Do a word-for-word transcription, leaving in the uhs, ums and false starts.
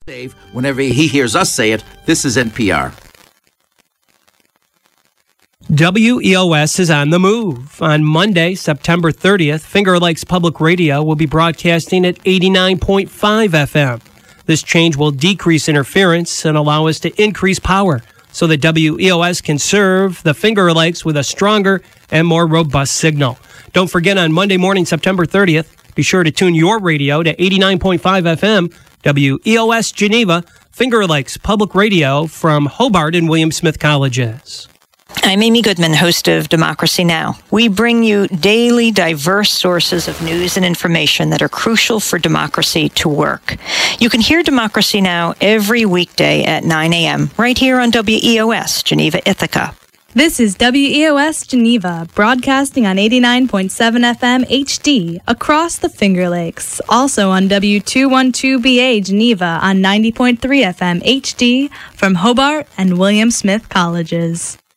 Dave, whenever he hears us say it, this is N P R. W E O S is on the move. On Monday, September thirtieth, Finger Lakes Public Radio will be broadcasting at eighty-nine point five F M. This change will decrease interference and allow us to increase power so that W E O S can serve the Finger Lakes with a stronger and more robust signal. Don't forget, on Monday morning, September thirtieth, be sure to tune your radio to eighty-nine point five F M, W E O S Geneva, Finger Lakes Public Radio from Hobart and William Smith Colleges. I'm Amy Goodman, host of Democracy Now! We bring you daily diverse sources of news and information that are crucial for democracy to work. You can hear Democracy Now! Every weekday at nine a.m. right here on W E O S Geneva Ithaca. This is W E O S Geneva, broadcasting on eighty-nine point seven F M H D across the Finger Lakes. Also on W two twelve B A Geneva on ninety point three F M H D from Hobart and William Smith Colleges.